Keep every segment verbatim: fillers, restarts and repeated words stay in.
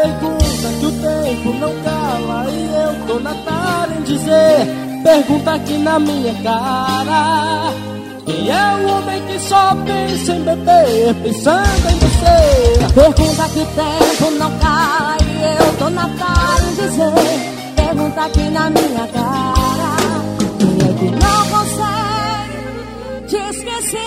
Pergunta que o tempo não cala e eu tô na cara em dizer. Pergunta aqui na minha cara. Quem é o homem que só pensa em beber, pensando em você? Pergunta que o tempo não cala e eu tô na cara em dizer. Pergunta aqui na minha cara. Quem é que não consegue te esquecer?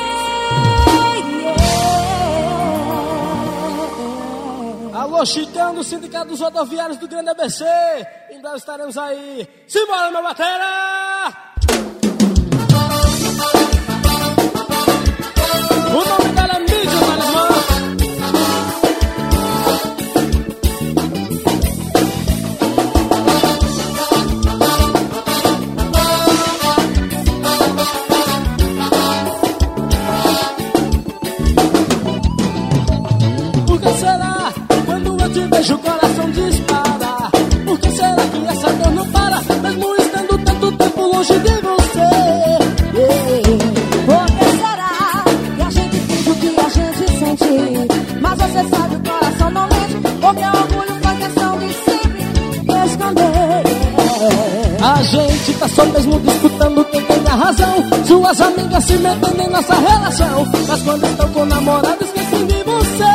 Yeah. Alô, Chicão do Sindicato dos Rodoviários do Grande A B C. Em breve estaremos aí. Simbora, meu batera! O nome dela é Mídia Talismã. Por que será quando eu te vejo o coração dispara? Por que será que essa dor não para, mesmo estando tanto tempo longe de você? Yeah. Mas você sabe, o coração não mente, porque o orgulho faz questão de sempre esconder. A gente tá só mesmo disputando quem tem a razão. Suas amigas se metendo em nossa relação, mas quando estão com o namorado esquecem de você.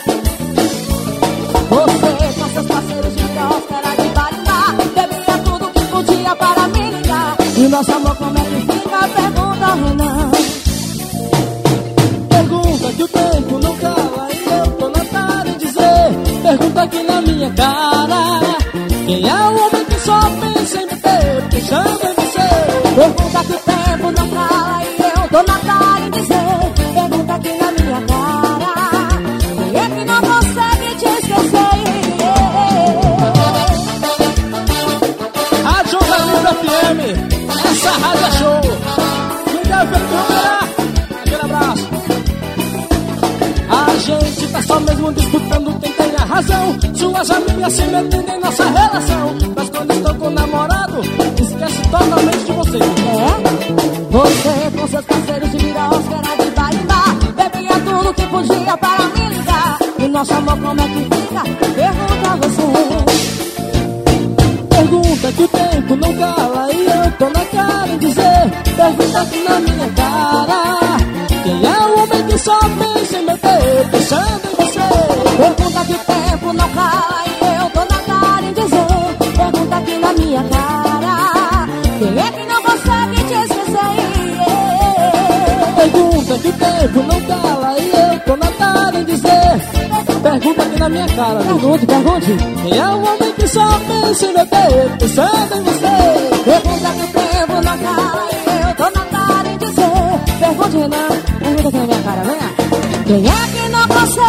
Você com seus parceiros de próspera de barimbá, bebia tudo que podia para me ligar. E nosso amor como é que fica? Pergunta ao Renan. Pergunta que o tempo não cala e eu tô na cara em dizer. Pergunta aqui na minha cara. Quem é o homem que só pensa em beber, pensando em você? Pergunta que o tempo não cala e eu tô na cara em dizer. Pergunta aqui na minha cara. Quem é que não consegue te esquecer? Rádio Jornalismo F M, essa rádio é show. Miguel Ferreira, aquele abraço. A gente tá só mesmo disputando quem tem a razão. Suas amigas se metendo em nossa relação, mas quando estou com o namorado, esquece totalmente de você. É? Você com seus parceiros de virosfera de barimbá, bebia tudo que podia para me ligar. E nosso amor como é que fica? Pergunta a você. Pergunta que o tempo não cala e eu tô na cara em dizer. Pergunta aqui na minha cara. Quem é o homem que só pensa em meter, pensando em você? Pergunta que o tempo não cala e eu tô na cara em dizer. Pergunta aqui na minha cara. Quem é que não consegue te esquecer? Pergunta que o tempo não cala e eu tô na cara em dizer. Pergunta aqui na minha cara. Pergunte, pergunte. Quem é o homem que só pensa em meter, pensando em você? Pergunta que o tempo não cala e eu tô na cara em dizer. Pergunte, Renan. Pergunta aqui na minha cara, venha. Quem é que não consegue